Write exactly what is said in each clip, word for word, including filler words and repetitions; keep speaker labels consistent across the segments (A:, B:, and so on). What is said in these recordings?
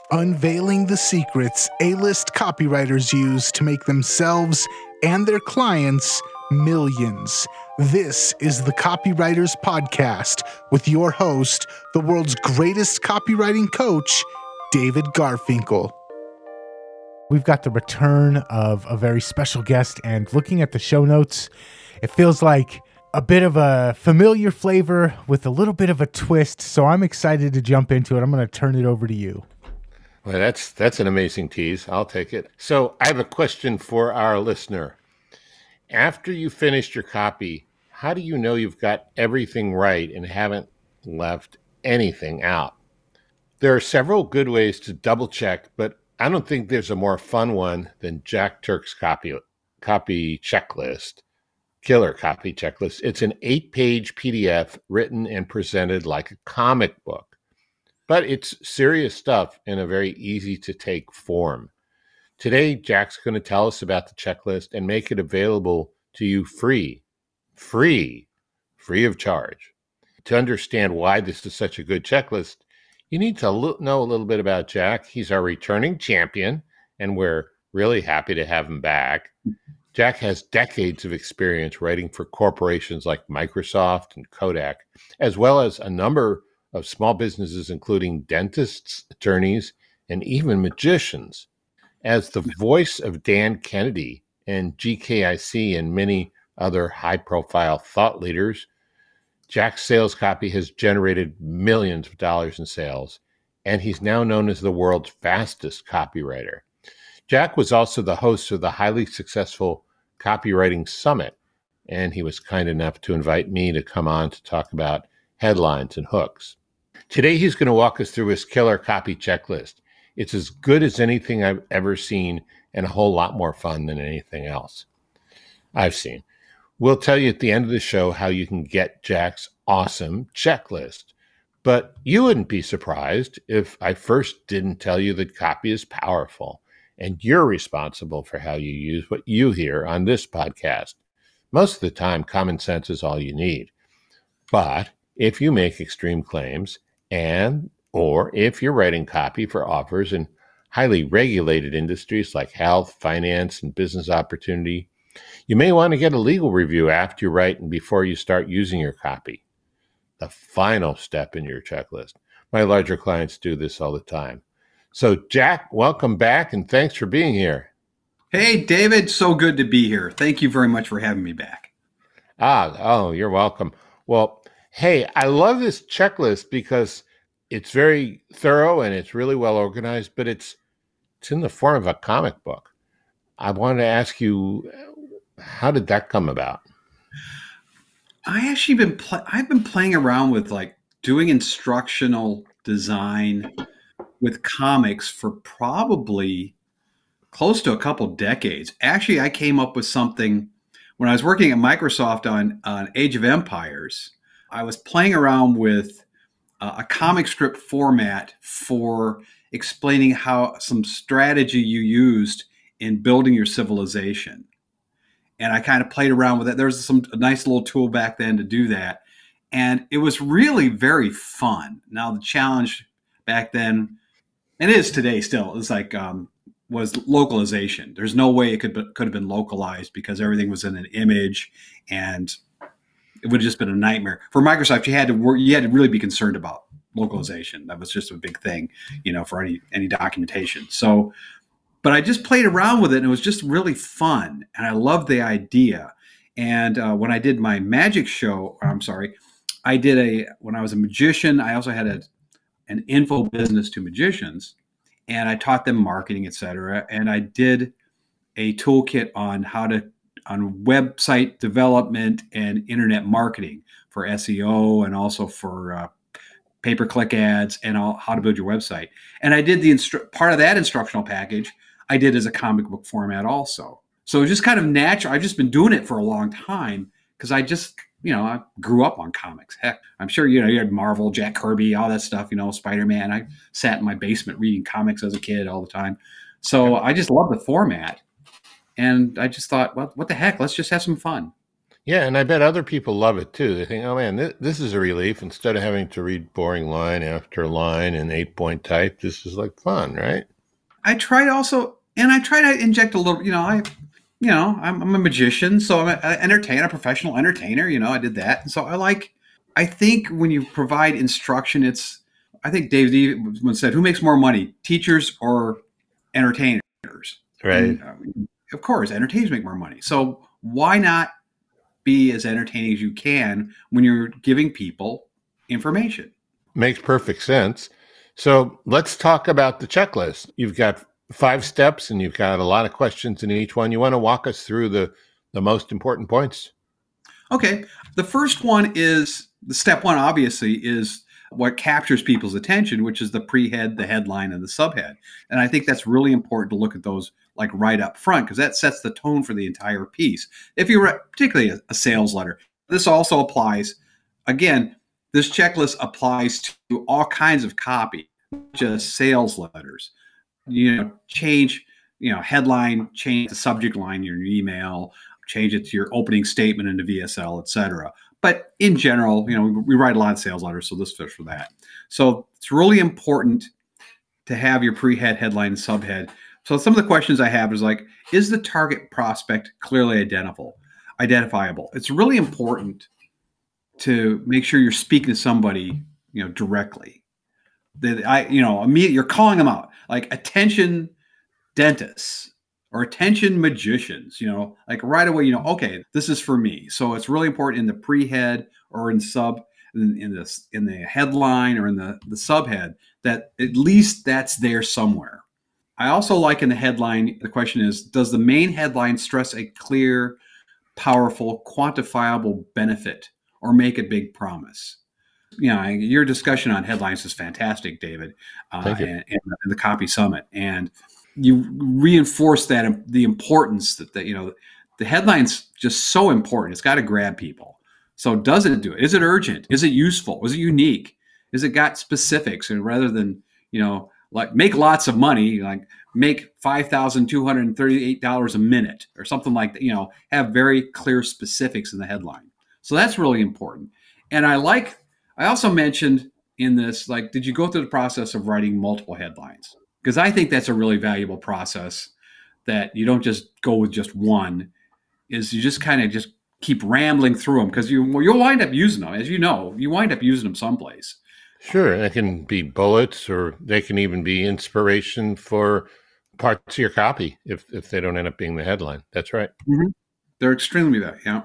A: unveiling the secrets A-list copywriters use to make themselves and their clients millions. This is the Copywriters Podcast with your host, the world's greatest copywriting coach, David Garfinkel. We've got the return of a very special guest, and looking at the show notes, it feels like a bit of a familiar flavor with a little bit of a twist, so I'm excited to jump into it. I'm going to turn it over to you.
B: Well, that's that's an amazing tease. I'll take it. So I have a question for our listener. After you finished your copy, how do you know you've got everything right and haven't left anything out? There are several good ways to double check, but I don't think there's a more fun one than Jack Turk's copy copy checklist, killer copy checklist. It's an eight-page P D F written and presented like a comic book, but it's serious stuff in a very easy-to-take form. Today, Jack's going to tell us about the checklist and make it available to you free, free, free of charge. To understand why this is such a good checklist, you need to l- know a little bit about Jack. He's our returning champion, and we're really happy to have him back. Jack has decades of experience writing for corporations like Microsoft and Kodak, as well as a number of small businesses, including dentists, attorneys, and even magicians. As the voice of Dan Kennedy and G K I C and many other high-profile thought leaders, Jack's sales copy has generated millions of dollars in sales, and he's now known as the world's fastest copywriter. Jack was also the host of the highly successful Copywriting Summit, and he was kind enough to invite me to come on to talk about headlines and hooks. Today, he's going to walk us through his killer copy checklist. It's as good as anything I've ever seen and a whole lot more fun than anything else I've seen. We'll tell you at the end of the show how you can get Jack's awesome checklist. But you wouldn't be surprised if I first didn't tell you that copy is powerful and you're responsible for how you use what you hear on this podcast. Most of the time, common sense is all you need. But if you make extreme claims and or if you're writing copy for offers in highly regulated industries like health, finance, and business opportunity, you may want to get a legal review after you write and before you start using your copy. The final step in your checklist. My larger clients do this all the time. So, Jack, welcome back, and thanks for being here.
C: Hey, David, so good to be here. Thank you very much for having me back.
B: Ah, oh, you're welcome. Well, hey, I love this checklist because it's very thorough and it's really well organized, but it's it's in the form of a comic book. I wanted to ask you, how did that come about?
C: I actually been pl- I've been playing around with like doing instructional design with comics for probably close to a couple decades. Actually, I came up with something when I was working at Microsoft on, on Age of Empires. I was playing around with uh, a comic strip format for explaining how some strategy you used in building your civilization. And I kind of played around with it. There's some a nice little tool back then to do that. And it was really very fun. Now, the challenge back then, and it is today still, is like um, was localization. There's no way it could be, could have been localized because everything was in an image, and it would have just been a nightmare. For Microsoft, you had to work, you had to really be concerned about localization. That was just a big thing, you know, for any any documentation. So But I just played around with it, and it was just really fun, and I loved the idea. And uh, when I did my magic show, I'm sorry, I did a, when I was a magician, I also had a, an info business to magicians, and I taught them marketing, et cetera. And I did a toolkit on how to, on website development and internet marketing for S E O and also for uh, pay-per-click ads and all, how to build your website. And I did the instru- part of that instructional package I did as a comic book format also. So it was just kind of natural. I've just been doing it for a long time because I just, you know, I grew up on comics. Heck, I'm sure, you know, you had Marvel, Jack Kirby, all that stuff, you know, Spider-Man. I sat in my basement reading comics as a kid all the time. So I just love the format. And I just thought, well, what the heck? Let's just have some fun.
B: Yeah, and I bet other people love it too. They think, oh man, this, this is a relief. Instead of having to read boring line after line in eight point type, this is like fun, right?
C: I try to also, and I try to inject a little, you know, I, you know, I'm, I'm a magician, so I'm an entertainer, a professional entertainer, you know, I did that. And so I like, I think when you provide instruction, it's, I think Dave once said, who makes more money, teachers or entertainers?
B: Right.
C: And, uh, of course, entertainers make more money. So why not be as entertaining as you can when you're giving people information?
B: Makes perfect sense. So let's talk about the checklist. You've got five steps and you've got a lot of questions in each one. You want to walk us through the, the most important points?
C: Okay. The first one is the step one, obviously, is what captures people's attention, which is the pre-head, the headline, and the subhead. And I think that's really important to look at those like right up front, because that sets the tone for the entire piece. If you write particularly a, a sales letter, this also applies. Again, this checklist applies to all kinds of copy, not just sales letters. You know, change, you know, headline, change the subject line in your email, change it to your opening statement into V S L, et cetera. But in general, you know, we write a lot of sales letters, so this fits for that. So it's really important to have your pre-head, headline, subhead. So some of the questions I have is like, is the target prospect clearly identifiable? Identifiable. It's really important to make sure you're speaking to somebody, you know, directly. That I, you know, immediately you're calling them out, like attention dentists or attention magicians, you know, like right away, you know, okay, this is for me. So it's really important in the pre-head or in sub, in, in the in the headline or in the the subhead, that at least that's there somewhere. I also like in the headline, the question is, does the main headline stress a clear, powerful, quantifiable benefit or make a big promise? You know, your discussion on headlines is fantastic, David, uh,
B: Thank you.
C: and, and the Copy Summit. And you reinforce that the importance that, the, you know, the headline's just so important. It's got to grab people. So does it do it? Is it urgent? Is it useful? Is it unique? Is it got specifics? And rather than, you know, like make lots of money, like make five thousand two hundred thirty-eight dollars a minute or something like that, you know, have very clear specifics in the headline. So that's really important. And I like, I also mentioned in this, like, did you go through the process of writing multiple headlines? Because I think that's a really valuable process, that you don't just go with just one, is you just kind of just keep rambling through them, because you, well, you'll wind up using them. As you know, you wind up using them someplace.
B: Sure. They can be bullets, or they can even be inspiration for parts of your copy if, if they don't end up being the headline. That's right.
C: Mm-hmm. They're extremely valuable. Yeah.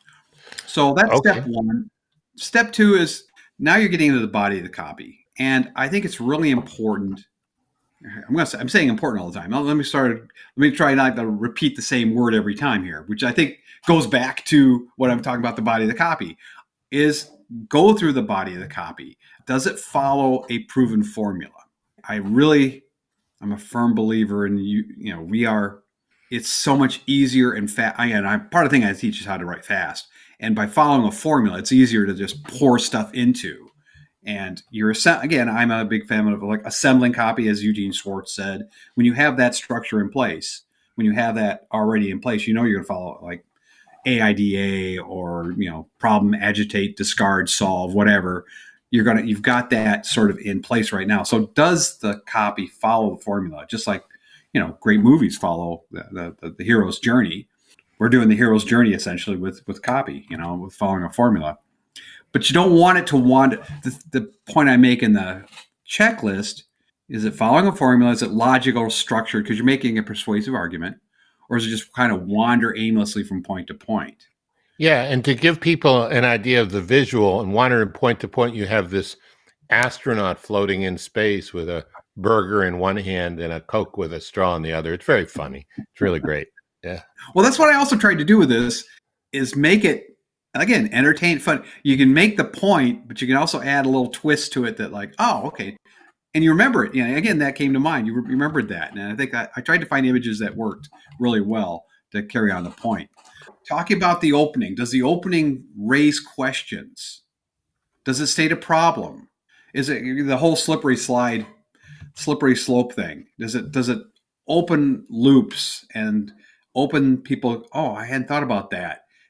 C: So that's
B: Okay.
C: step one. Step two is now you're getting into the body of the copy. And I think it's really important. I'm going to say, I'm saying important all the time. Now, let me start. Let me try not to repeat the same word every time here, which I think goes back to what I'm talking about. The body of the copy is go through the body of the copy. Does it follow a proven formula? I really, I'm a firm believer in you. You know, we are. It's so much easier and fast. Again, I part of the thing I teach is how to write fast, and by following a formula, it's easier to just pour stuff into. And you're, again, I'm a big fan of like assembling copy, as Eugene Schwartz said. When you have that structure in place, when you have that already in place, you know you're going to follow like A I D A or, you know, problem, agitate, discard, solve, whatever. You're going to, you've got that sort of in place right now. So does the copy follow the formula? Just like, you know, great movies follow the, the, the hero's journey. We're doing the hero's journey essentially with, with copy, you know, with following a formula. But you don't want it to wander. The, the point I make in the checklist is it following a formula? Is it logical or structured because you're making a persuasive argument? Or is it just kind of wander aimlessly from point to point?
B: Yeah, and to give people an idea of the visual, and wandering point to point, you have this astronaut floating in space with a burger in one hand and a Coke with a straw in the other. It's very funny. It's really great. Yeah.
C: Well, that's what I also tried to do with this, is make it, again, entertain, fun. You can make the point, but you can also add a little twist to it that like, oh, okay. And you remember it. You know, again, that came to mind. You re- remembered that. And I think I, I tried to find images that worked really well to carry on the point. Talking about the opening. Does the opening raise questions? Does it state a problem? Is it the whole slippery slide, slippery slope thing? Does it, does it open loops and open people? Oh, I hadn't thought about that.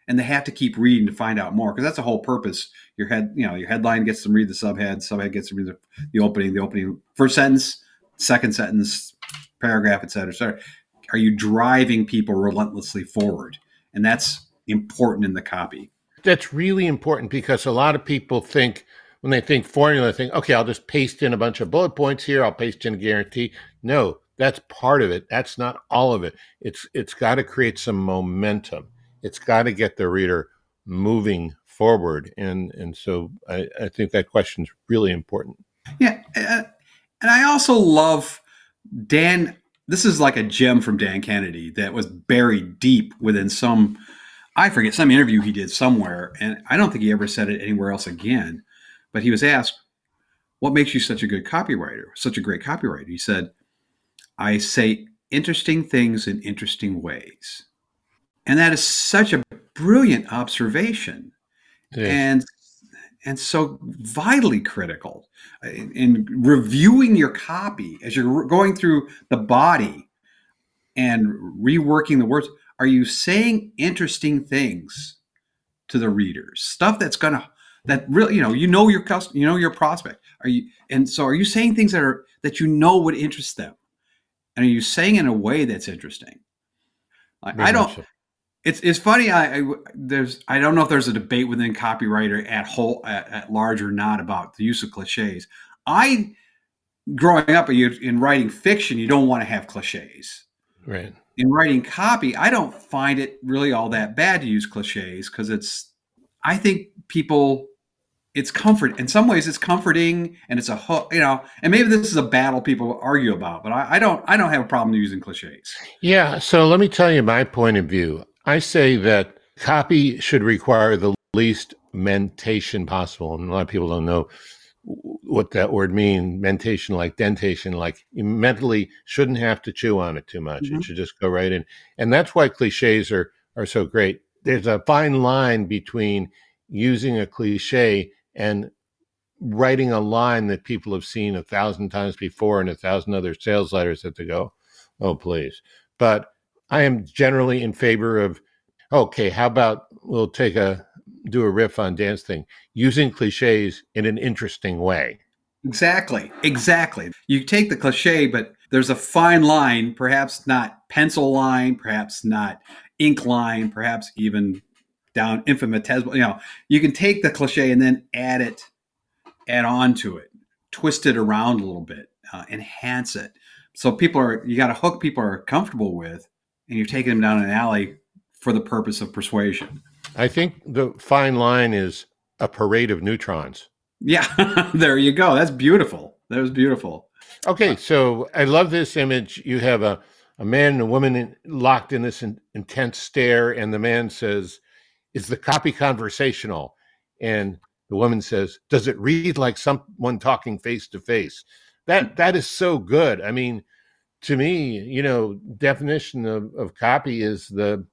C: and they have to keep reading to find out more, because that's the whole purpose. Your head, you know, your headline gets to read the subhead, subhead gets to read the, the opening, the opening first sentence, second sentence, paragraph, et cetera, et cetera. Are you driving people relentlessly forward? And that's important in the copy.
B: That's really important, because a lot of people think, when they think formula, they think, okay, I'll just paste in a bunch of bullet points here. I'll paste in a guarantee. No, that's part of it. That's not all of it. It's it's got to create some momentum. It's got to get the reader moving forward. And and so I, I think that question is really important.
C: Yeah. Uh, and I also love Dan. This is like a gem from Dan Kennedy that was buried deep within some, I forget, some interview he did somewhere. And I don't think he ever said it anywhere else again. But he was asked, what makes you such a good copywriter, such a great copywriter? He said, I say interesting things in interesting ways. And that is such a brilliant observation. And and so vitally critical in, in reviewing your copy as you're going through the body and reworking the words. Are you saying interesting things to the readers? Stuff that's going to, that really, you know, you know your customer, you know your prospect. Are you, and so are you saying things that are, that you know would interest them? And are you saying in a way that's interesting? Like, I don't, It's it's funny. I, I there's I don't know if there's a debate within copywriter at whole at, at large or not about the use of cliches. I growing up in writing fiction, you don't want to have cliches.
B: Right.
C: In writing copy, I don't find it really all that bad to use cliches, because it's I think people it's comfort in some ways. It's comforting, and it's a hook, you know. And maybe this is a battle people argue about, but I, I don't I don't have a problem using cliches.
B: Yeah. So let me tell you my point of view. I say that copy should require the least mentation possible. And a lot of people don't know what that word means. Mentation, like dentation, like you mentally shouldn't have to chew on it too much. Mm-hmm. It should just go right in. And that's why cliches are, are so great. There's a fine line between using a cliche and writing a line that people have seen a thousand times before and a thousand other sales letters that they go, oh, please. But I am generally in favor of, okay, how about we'll take a, do a riff on Dan's thing, using cliches in an interesting way.
C: Exactly. Exactly. You take the cliche, but there's a fine line, perhaps not pencil line, perhaps not ink line, perhaps even down infinitesimal. You know, you can take the cliche and then add it, add on to it, twist it around a little bit, uh, enhance it. So people are, you got to hook people are comfortable with, and you're taking them down an alley for the purpose of persuasion.
B: I think the fine line is a parade of neutrons.
C: Yeah, there you go. That's beautiful. That was beautiful.
B: Okay, so I love this image. You have a, a man and a woman in, locked in this in, intense stare, and the man says, is the copy conversational? And the woman says, does it read like someone talking face to face? That That is so good. I mean, to me, you know, definition of, of copy is the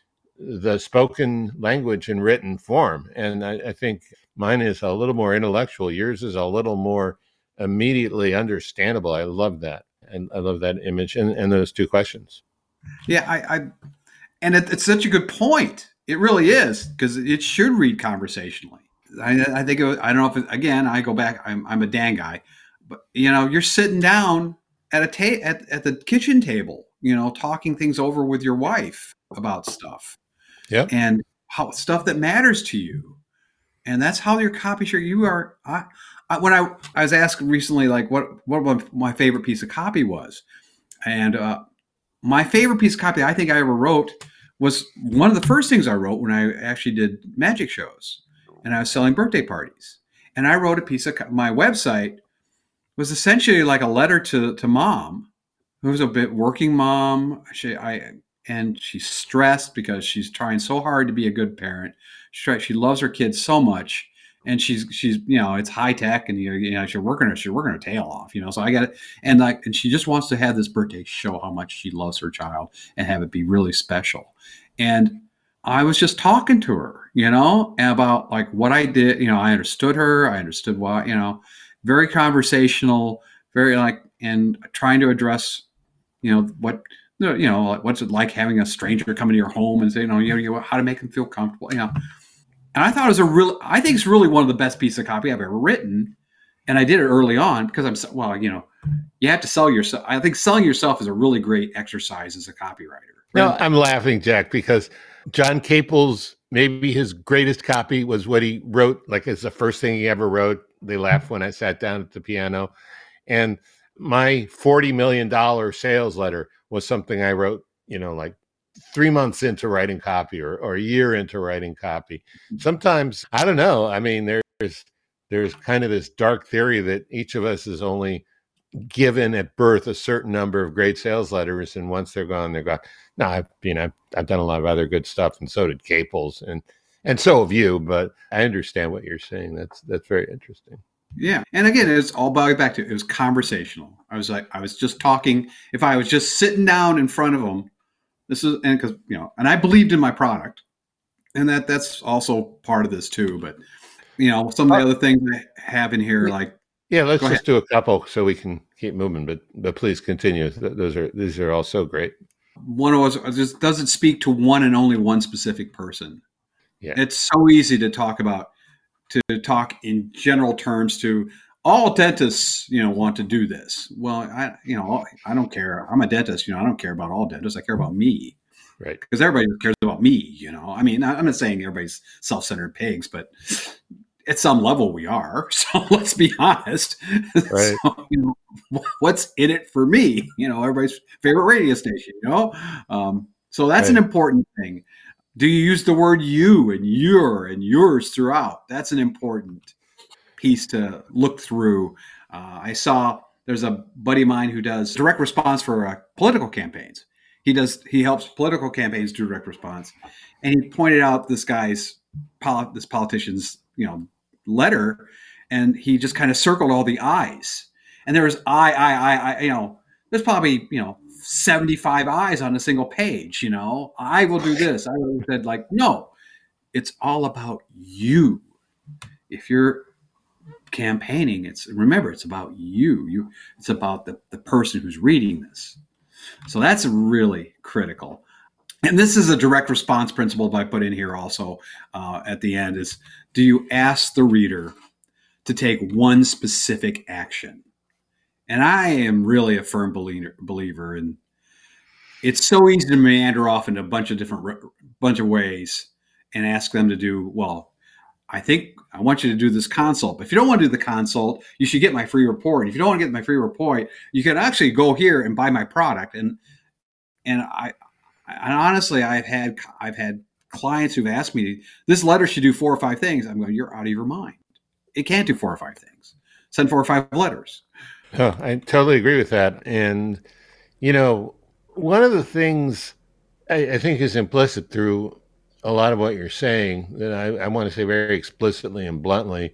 B: the spoken language in written form. And I, I think mine is a little more intellectual. Yours is a little more immediately understandable. I love that. And I love that image and, and those two questions.
C: Yeah, I, I and it, it's such a good point. It really is, because it should read conversationally. I, I think, it was, I don't know if, it, again, I go back, I'm, I'm a Dan guy, but, you know, you're sitting down at a ta- at, at the kitchen table, you know, talking things over with your wife about stuff.
B: Yeah.
C: And how stuff that matters to you. And that's how your copy should, you are, I, I, when I, I was asked recently, like what, what my favorite piece of copy was. And uh, my favorite piece of copy I think I ever wrote was one of the first things I wrote when I actually did magic shows and I was selling birthday parties. And I wrote a piece of, my website was essentially like a letter to, to mom, who was a bit working mom. She, I, and she's stressed because she's trying so hard to be a good parent. She tries, she loves her kids so much, and she's she's you know it's high tech, and you know, you know she's working her she's working her tail off, you know. So I got it, and like and she just wants to have this birthday show how much she loves her child and have it be really special. And I was just talking to her, you know, about like what I did. You know, I understood her. I understood why, you know, very conversational, very like, and trying to address, you know, what You know, what's it like having a stranger come into your home and say, you know, you know how to make them feel comfortable. You know, and I thought it was a real. I think it's really one of the best pieces of copy I've ever written, and I did it early on because I'm well, you know, you have to sell yourself. I think selling yourself is a really great exercise as a copywriter.
B: No, I'm laughing, Jack, because John Caples, maybe his greatest copy was what he wrote, like it's the first thing he ever wrote. They laughed when I sat down at the piano. And my forty million dollars sales letter was something I wrote, you know, like three months into writing copy or, or a year into writing copy. Sometimes, I don't know. I mean, there's there's kind of this dark theory that each of us is only given at birth a certain number of great sales letters, and once they're gone, they're gone. No, I've you know I've, I've done a lot of other good stuff, and so did Caples, and and so have you. But I understand what you're saying. That's that's very interesting.
C: Yeah, and again, it's all back to it was conversational. I was like, I was just talking. If I was just sitting down in front of them, this is and because you know, and I believed in my product, and that that's also part of this too. But you know, some of the other things I have in here, like
B: yeah, let's just ahead. do a couple so we can keep moving. But but please continue. Those are these are all so great.
C: One of us just doesn't speak to one and only one specific person.
B: Yeah,
C: it's so easy to talk about. To talk in general terms to all dentists, you know, want to do this. Well, I, you know, I don't care. I'm a dentist, you know, I don't care about all dentists. I care about me.
B: Right.
C: Because everybody cares about me, you know. I mean, I'm not saying everybody's self-centered pigs, but at some level we are. So let's be honest.
B: Right.
C: So, you know, what's in it for me? You know, everybody's favorite radio station, you know. Um, so that's right. An important thing. Do you use the word you and your and yours throughout? That's an important piece to look through. Uh, I saw there's a buddy of mine who does direct response for uh, political campaigns. He does he helps political campaigns do direct response, and he pointed out this guy's this politician's you know letter, and he just kind of circled all the I's, and there was I I I I you know there's probably you know. seventy-five eyes on a single page, you know, I will do this. I would have said like, no, it's all about you. If you're campaigning, it's remember, it's about you. You it's about the, the person who's reading this. So that's really critical. And this is a direct response principle that I put in here also uh, at the end is, do you ask the reader to take one specific action? And I am really a firm believer, believer in it's so easy to meander off into a bunch of different bunch of ways and ask them to do, well, I think I want you to do this consult. But if you don't want to do the consult, you should get my free report. If you don't want to get my free report, you can actually go here and buy my product. And and I, I honestly, I've had I've had clients who've asked me, this letter should do four or five things. I'm going, you're out of your mind. It can't do four or five things. Send four or five letters.
B: Oh, I totally agree with that. And, you know, one of the things I, I think is implicit through a lot of what you're saying that I, I want to say very explicitly and bluntly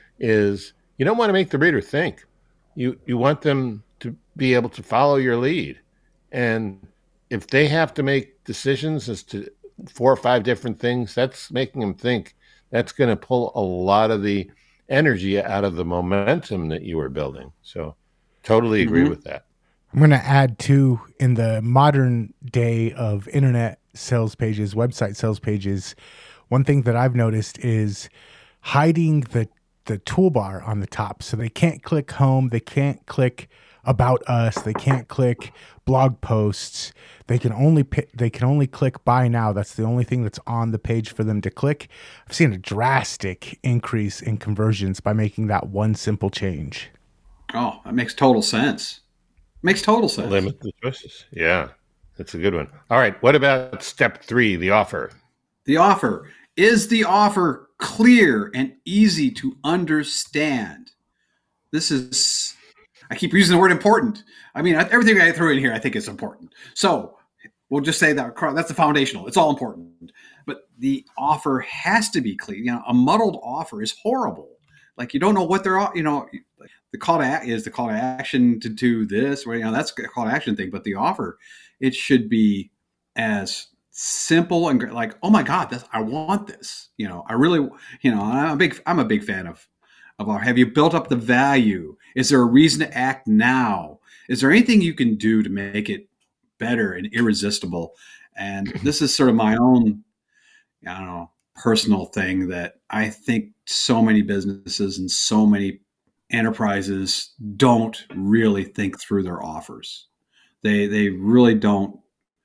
B: is you don't want to make the reader think. You you want them to be able to follow your lead. And if they have to make decisions as to four or five different things, that's making them think. That's going to pull a lot of the energy out of the momentum that you were building. So totally agree mm-hmm. with that.
A: I'm going to add too, in the modern day of internet sales pages, website sales pages, one thing that I've noticed is hiding the the toolbar on the top. So they can't click home. They can't click about us. They can't click blog posts. They can only they can only click buy now. That's the only thing that's on the page for them to click. I've seen a drastic increase in conversions by making that one simple change.
C: Oh, that makes total sense. Makes total sense.
B: Limit the choices. Yeah, that's a good one. All right. What about step three, the offer?
C: The offer. Is the offer clear and easy to understand? This is, I keep using the word important. I mean, everything I throw in here, I think is important. So we'll just say that that's the foundational. It's all important. But the offer has to be clear. You know, a muddled offer is horrible. Like you don't know what they're, you know, the call to act is the call to action to do this, or, you know, that's a call to action thing. But the offer, it should be as simple and like, oh my God, that's, I want this. You know, I really, you know, I'm a big, I'm a big fan of, of our, have you built up the value? Is there a reason to act now? Is there anything you can do to make it better and irresistible. And this is sort of my own, I don't know, personal thing that I think so many businesses and so many enterprises don't really think through their offers. They they really don't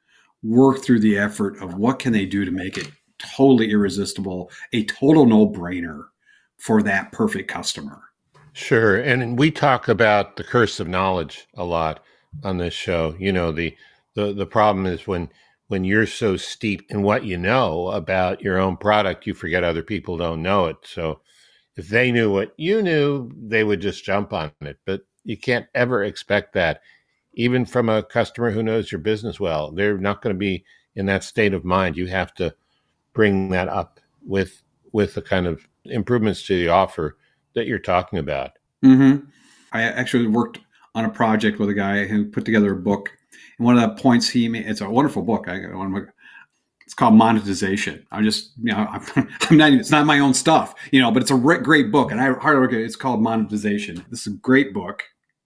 C: work through the effort of what can they do to make it totally irresistible, a total no-brainer for that perfect customer.
B: Sure. And we talk about the curse of knowledge a lot on this show. You know, the the, the problem is when when you're so steeped in what you know about your own product, you forget other people don't know it. So if they knew what you knew, they would just jump on it. But you can't ever expect that, even from a customer who knows your business well. They're not going to be in that state of mind. You have to bring that up with with the kind of improvements to the offer that you're talking about.
C: Mm-hmm. I actually worked on a project with a guy who put together a book. And one of the points he made, it's a wonderful book. I got one of my, it's called Monetization. I'm just, you know, I'm, I'm not, it's not my own stuff, you know, but it's a great, great book. And I hardly work it. It's called Monetization. This is a great book.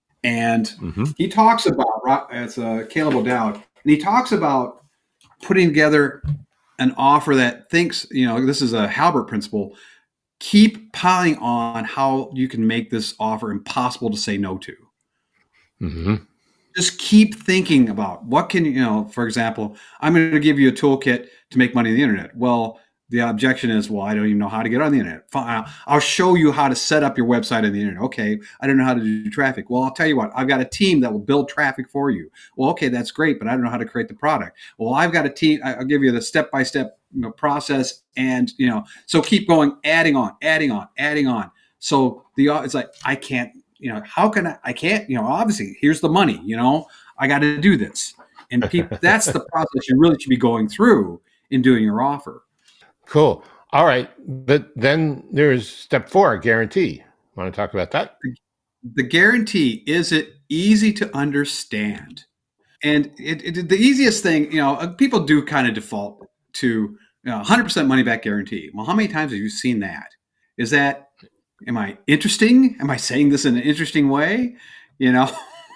C: And mm-hmm. he talks about, it's uh, Caleb O'Dowd, and he talks about putting together an offer that thinks, you know, this is a Halbert principle. Keep piling on how you can make this offer impossible to say no to.
B: Mm-hmm.
C: Just keep thinking about what can, you know, for example, I'm going to give you a toolkit to make money on the internet. Well, the objection is, well, I don't even know how to get on the internet. Fine, I'll show you how to set up your website on the internet. Okay, I don't know how to do traffic. Well, I'll tell you what, I've got a team that will build traffic for you. Well, okay, that's great, but I don't know how to create the product. Well, I've got a team. I'll give you the step-by-step you know, process, and you know, so keep going, adding on, adding on, adding on. So the it's like I can't, you know, how can I? I can't, you know, obviously here's the money. You know, I got to do this, and people, that's the process you really should be going through in doing your offer.
B: Cool. All right. But then there's step four, guarantee. Want to talk about that?
C: The guarantee, is it easy to understand? And it, it, the easiest thing, you know, people do kind of default to you know, one hundred percent money back guarantee. Well, how many times have you seen that? Is that, am I interesting? Am I saying this in an interesting way? You know,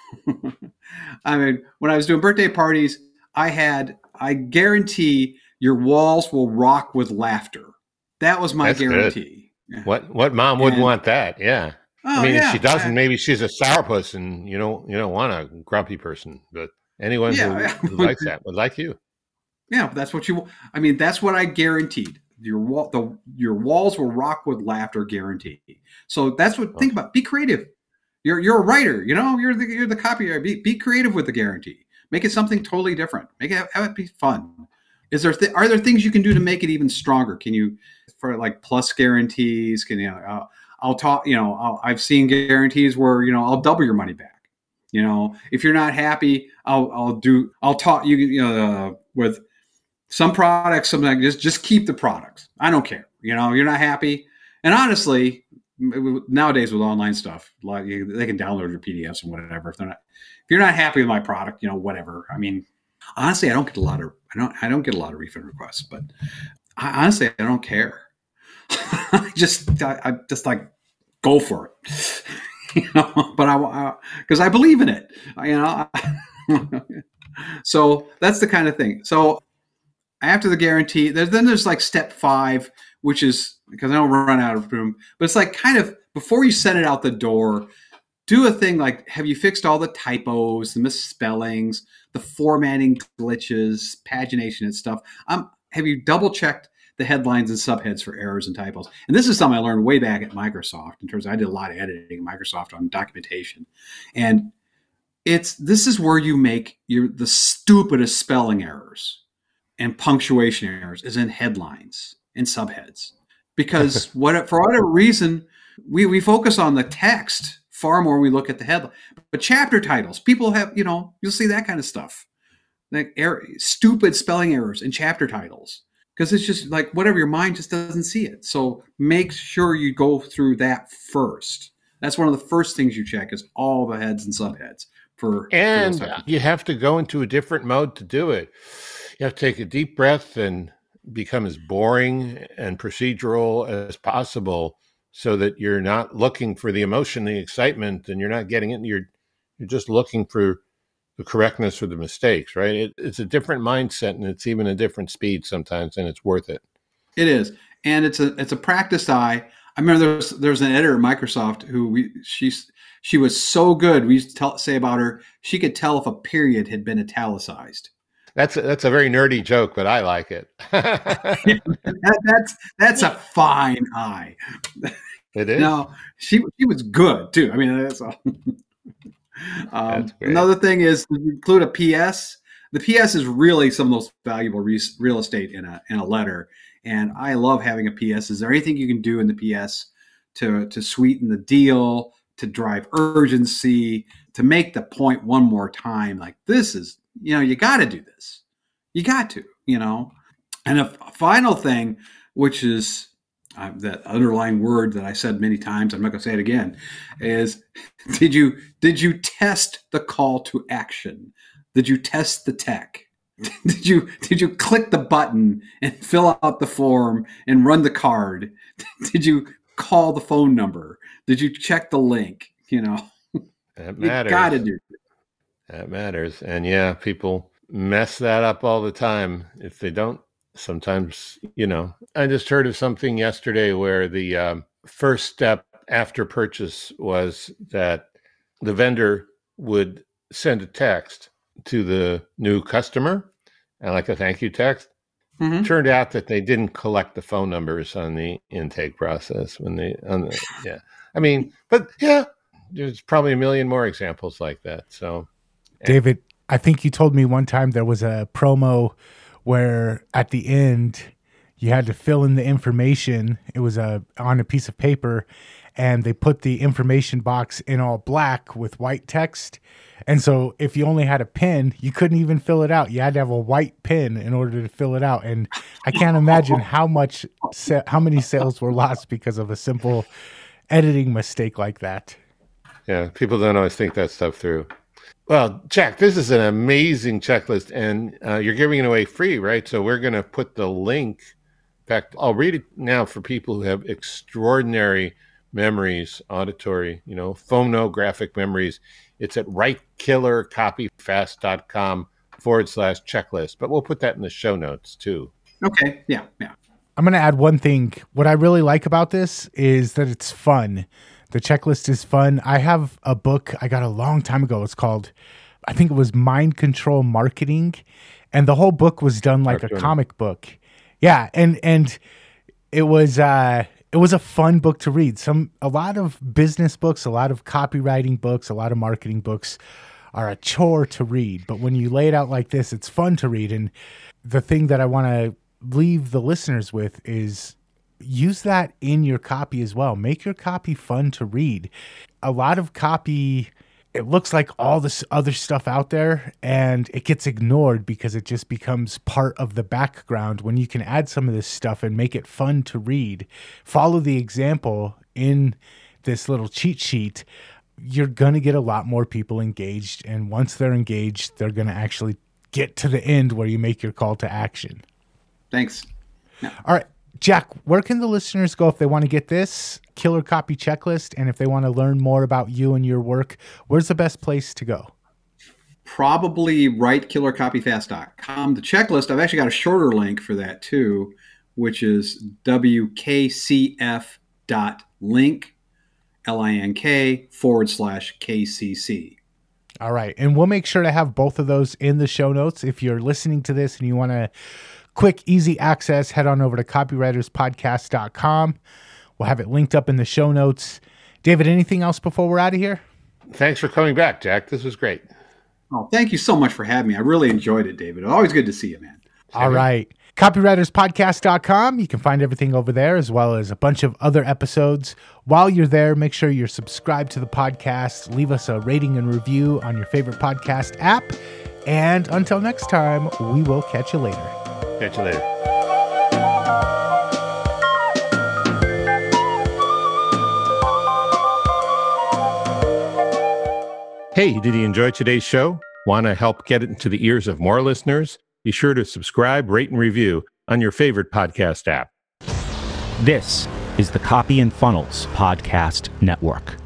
C: I mean, when I was doing birthday parties, I had, I guarantee your walls will rock with laughter. That was my
B: That's
C: guarantee.
B: Good. What what mom wouldn't and, want that? Yeah.
C: Oh,
B: I mean,
C: yeah.
B: if she doesn't,
C: I,
B: maybe she's a sourpuss, and you don't you don't want a grumpy person. But anyone
C: yeah,
B: who,
C: yeah.
B: who likes that would like you.
C: Yeah, that's what you. I mean, that's what I guaranteed. Your wall, the your walls will rock with laughter, guarantee. So that's what. Think about. Be creative. You're you're a writer. You know, you're the you're the copywriter. Be be creative with the guarantee. Make it something totally different. Make it have it be fun. Is there th- are there things you can do to make it even stronger? Can you, for like plus guarantees? Can you? Uh, I'll talk. You know, I'll, I've seen guarantees where you know I'll double your money back. You know, if you're not happy, I'll I'll do. I'll talk you. You know, uh, with some products, something like just just keep the products. I don't care. You know, you're not happy. And honestly, nowadays with online stuff, like they can download your P D Fs and whatever. If they're not, if you're not happy with my product, you know, whatever. I mean. Honestly, I don't get a lot of I don't I don't get a lot of refund requests, but I, honestly, I don't care. I just I, I just like go for it, you know. But I because I, I believe in it, you know. So that's the kind of thing. So after the guarantee, there's, then there's like step five, which is because I don't run out of room, but it's like kind of before you send it out the door. Do a thing like, have you fixed all the typos, the misspellings, the formatting glitches, pagination and stuff? Um, have you double checked the headlines and subheads for errors and typos? And this is something I learned way back at Microsoft in terms of, I did a lot of editing at Microsoft on documentation. And it's, this is where you make your, the stupidest spelling errors and punctuation errors is in headlines and subheads. Because what, for whatever reason, we, we focus on the text far more when we look at the headline. But chapter titles, people have, you know, you'll see that kind of stuff. Like er- stupid spelling errors in chapter titles. Because it's just like whatever, your mind just doesn't see it. So make sure you go through that first. That's one of the first things you check is all the heads and subheads. For,
B: and
C: for
B: you have to go into a different mode to do it. You have to take a deep breath and become as boring and procedural as possible, so that you're not looking for the emotion, the excitement, and you're not getting it. You're you're just looking for the correctness or the mistakes, right? It, it's a different mindset, and it's even a different speed sometimes, and it's worth it.
C: It is, and it's a it's a practiced eye. I remember there was there was an editor at Microsoft who we she's she was so good. We used to tell, say about her, she could tell if a period had been italicized.
B: That's a, that's a very nerdy joke, but I like it.
C: that, that's that's a fine eye.
B: It is.
C: No, she she was good too. I mean, that's. A, um, that's another thing is to include a P S. The P S is really some of the most valuable re- real estate in a in a letter, and I love having a P S. Is there anything you can do in the P S to to sweeten the deal, to drive urgency, to make the point one more time? Like, this is, you know, you got to do this. You got to, you know. And a, a final thing, which is uh, that underlying word that I said many times, I'm not going to say it again, is did you did you test the call to action? Did you test the tech? Did you did you click the button and fill out the form and run the card? Did you call the phone number? Did you check the link? You know,
B: that matters.
C: You got to do it.
B: That matters. And yeah, people mess that up all the time. If they don't, sometimes, you know, I just heard of something yesterday where the um, first step after purchase was that the vendor would send a text to the new customer, and like a thank you text. Mm-hmm. Turned out that they didn't collect the phone numbers on the intake process when they, on the, yeah. I mean, but yeah, there's probably a million more examples like that. So,
A: David, I think you told me one time there was a promo where at the end you had to fill in the information. It was a on a piece of paper, and they put the information box in all black with white text. And so if you only had a pen, you couldn't even fill it out. You had to have a white pen in order to fill it out. And I can't imagine how much, how many sales were lost because of a simple editing mistake like that.
B: Yeah, people don't always think that stuff through. Well, Jack, this is an amazing checklist, and uh, you're giving it away free, right? So we're going to put the link. In fact, I'll read it now for people who have extraordinary memories, auditory, you know, phonographic memories. It's at writekillercopyfast.com forward slash checklist. But we'll put that in the show notes too.
C: Okay. Yeah. Yeah.
A: I'm going to add one thing. What I really like about this is that it's fun. The checklist is fun. I have a book I got a long time ago. It's called, I think it was Mind Control Marketing. And the whole book was done like Mark a comic book. Yeah. And, and it was, uh, It was a fun book to read. Some a lot of business books, a lot of copywriting books, a lot of marketing books are a chore to read. But when you lay it out like this, it's fun to read. And the thing that I want to leave the listeners with is use that in your copy as well. Make your copy fun to read. A lot of copy, it looks like all this other stuff out there, and it gets ignored because it just becomes part of the background when you can add some of this stuff and make it fun to read. Follow the example in this little cheat sheet. You're going to get a lot more people engaged, and once they're engaged, they're going to actually get to the end where you make your call to action.
C: Thanks.
A: Yeah. All right. Jack, where can the listeners go if they want to get this Killer Copy Checklist, and if they want to learn more about you and your work? Where's the best place to go?
C: Probably write killer copy fast dot com. The checklist, I've actually got a shorter link for that too, which is w k c f dot link, L I N K, forward slash K C C.
A: All right. And we'll make sure to have both of those in the show notes. If you're listening to this and you want to quick, easy access, head on over to copywriters podcast dot com. We'll have it linked up in the show notes. David, anything else before we're out of here?
B: Thanks for coming back, Jack. This was great.
C: Oh, thank you so much for having me. I really enjoyed it, David. Always good to see you, man.
A: All right. copywriters podcast dot com. You can find everything over there, as well as a bunch of other episodes. While you're there, make sure you're subscribed to the podcast. Leave us a rating and review on your favorite podcast app. And until next time, we will catch you later.
B: Catch you later. Hey, did you enjoy today's show? Want to help get it into the ears of more listeners? Be sure to subscribe, rate, and review on your favorite podcast app.
D: This is the Copy and Funnels Podcast Network.